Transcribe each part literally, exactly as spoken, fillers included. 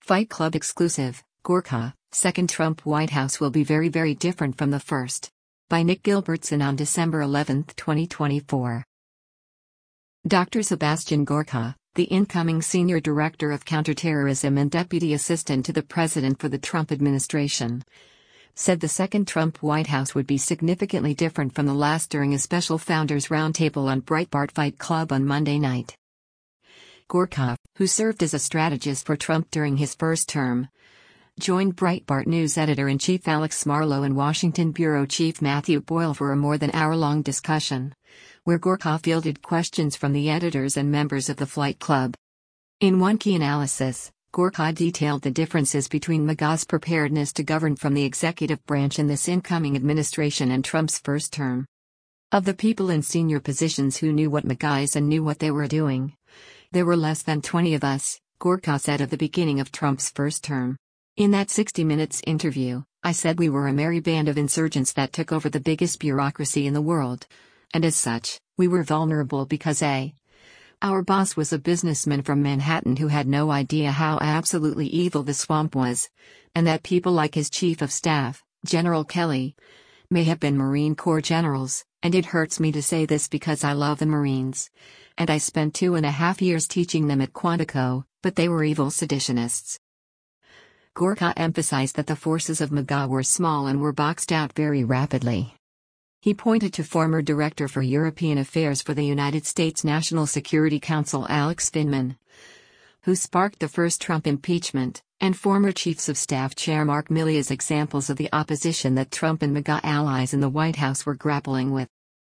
Fight Club exclusive, Gorka, second Trump White House will be very very different from the first. By Nick Gilbertson on December eleventh, twenty twenty-four. Doctor Sebastian Gorka, the incoming Senior Director of Counterterrorism and Deputy Assistant to the President for the Trump administration, said the second Trump White House would be significantly different from the last during a special Founders Roundtable on Breitbart Fight Club on Monday night. Gorka, who served as a strategist for Trump during his first term, joined Breitbart News editor-in-chief Alex Marlow and Washington bureau chief Matthew Boyle for a more than hour-long discussion, where Gorka fielded questions from the editors and members of the Fight Club. In one key analysis, Gorka detailed the differences between MAGA's preparedness to govern from the executive branch in this incoming administration and Trump's first term. Of the people in senior positions who knew what MAGA is and knew what they were doing, there were less than twenty of us, Gorka said at the beginning of Trump's first term. In that sixty minutes interview, I said we were a merry band of insurgents that took over the biggest bureaucracy in the world. And as such, we were vulnerable because A. Our boss was a businessman from Manhattan who had no idea how absolutely evil the swamp was, and that people like his chief of staff, General Kelly, may have been Marine Corps generals, and it hurts me to say this because I love the Marines. And I spent two and a half years teaching them at Quantico, but they were evil seditionists. Gorka emphasized that the forces of MAGA were small and were boxed out very rapidly. He pointed to former Director for European Affairs for the United States National Security Council Alex Vindman, who sparked the first Trump impeachment, and former Chiefs of Staff Chair Mark Milley as examples of the opposition that Trump and MAGA allies in the White House were grappling with.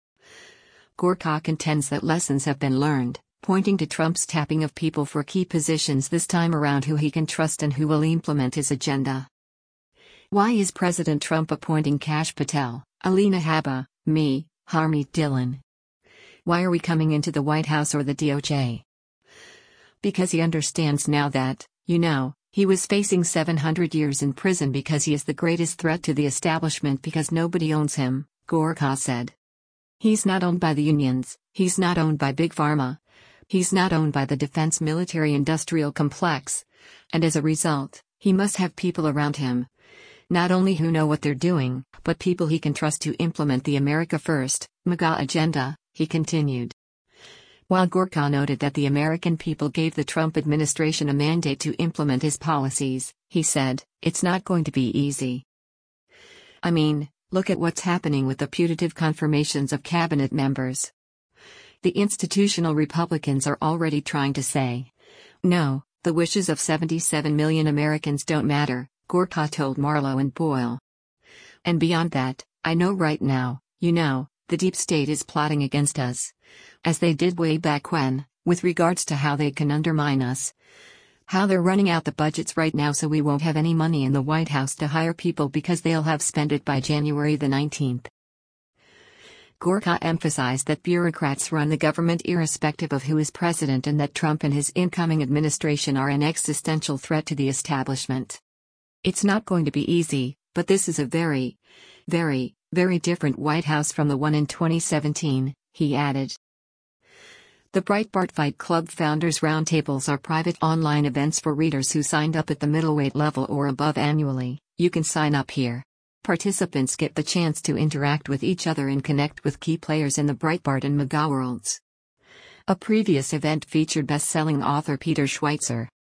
Gorka contends that lessons have been learned, pointing to Trump's tapping of people for key positions this time around who he can trust and who will implement his agenda. Why is President Trump appointing Kash Patel, Alina Habba, me, Harmeet Dillon? Why are we coming into the White House or the D O J? Because he understands now that, you know, he was facing seven hundred years in prison because he is the greatest threat to the establishment because nobody owns him, Gorka said. He's not owned by the unions, he's not owned by Big Pharma, he's not owned by the defense military-industrial complex, and as a result, he must have people around him, not only who know what they're doing, but people he can trust to implement the America First, MAGA agenda, he continued. While Gorka noted that the American people gave the Trump administration a mandate to implement his policies, he said, it's not going to be easy. I mean, look at what's happening with the putative confirmations of cabinet members. The institutional Republicans are already trying to say, no, the wishes of seventy-seven million Americans don't matter, Gorka told Marlow and Boyle. And beyond that, I know right now, you know, the deep state is plotting against us. As they did way back when, with regards to how they can undermine us. How they're running out the budgets right now so we won't have any money in the White House to hire people because they'll have spent it by January the nineteenth. Gorka emphasized that bureaucrats run the government irrespective of who is president and that Trump and his incoming administration are an existential threat to the establishment. It's not going to be easy, but this is a very, very, very different White House from the one in twenty seventeen, he added. The Breitbart Fight Club Founders Roundtables are private online events for readers who signed up at the middleweight level or above annually. You can sign up here. Participants get the chance to interact with each other and connect with key players in the Breitbart and MAGA worlds. A previous event featured best-selling author Peter Schweizer,